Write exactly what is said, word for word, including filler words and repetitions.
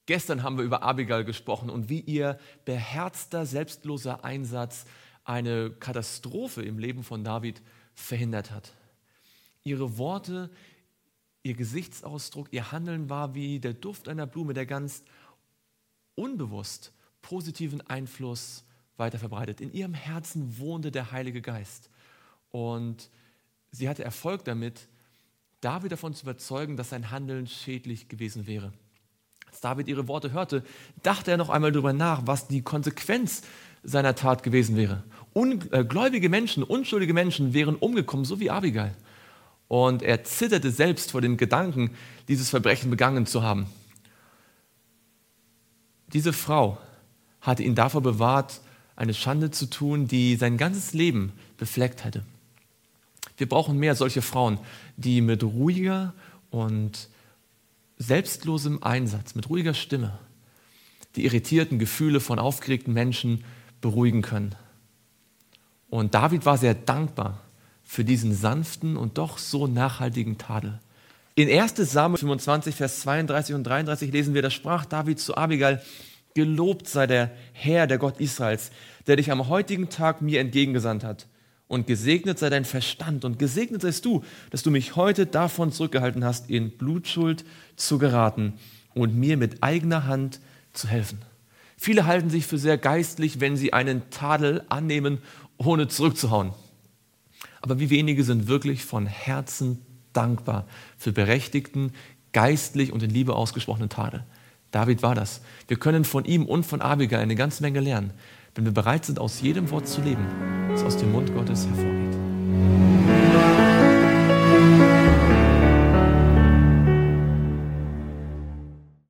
Gestern haben wir über Abigail gesprochen und wie ihr beherzter, selbstloser Einsatz eine Katastrophe im Leben von David verhindert hat. Ihre Worte, ihr Gesichtsausdruck, ihr Handeln war wie der Duft einer Blume, der ganz unbewusst positiven Einfluss weiter verbreitet. In ihrem Herzen wohnte der Heilige Geist und sie hatte Erfolg damit, David davon zu überzeugen, dass sein Handeln schädlich gewesen wäre. Als David ihre Worte hörte, dachte er noch einmal darüber nach, was die Konsequenz seiner Tat gewesen wäre. Ungläubige Menschen, unschuldige Menschen wären umgekommen, so wie Abigail. Und er zitterte selbst vor dem Gedanken, dieses Verbrechen begangen zu haben. Diese Frau hatte ihn davor bewahrt, eine Schande zu tun, die sein ganzes Leben befleckt hätte. Wir brauchen mehr solche Frauen, die mit ruhiger und selbstlosem Einsatz, mit ruhiger Stimme, die irritierten Gefühle von aufgeregten Menschen beruhigen können. Und David war sehr dankbar für diesen sanften und doch so nachhaltigen Tadel. In erstes Samuel fünfundzwanzig, Vers zweiunddreißig und dreiunddreißig lesen wir, da sprach David zu Abigail: Gelobt sei der Herr, der Gott Israels, der dich am heutigen Tag mir entgegengesandt hat. Und gesegnet sei dein Verstand und gesegnet seist du, dass du mich heute davon zurückgehalten hast, in Blutschuld zu geraten und mir mit eigener Hand zu helfen. Viele halten sich für sehr geistlich, wenn sie einen Tadel annehmen, ohne zurückzuhauen. Aber wie wenige sind wirklich von Herzen dankbar für berechtigten, geistlich und in Liebe ausgesprochenen Tadel. David war das. Wir können von ihm und von Abigail eine ganze Menge lernen, wenn wir bereit sind, aus jedem Wort zu leben, das aus dem Mund Gottes hervorgeht.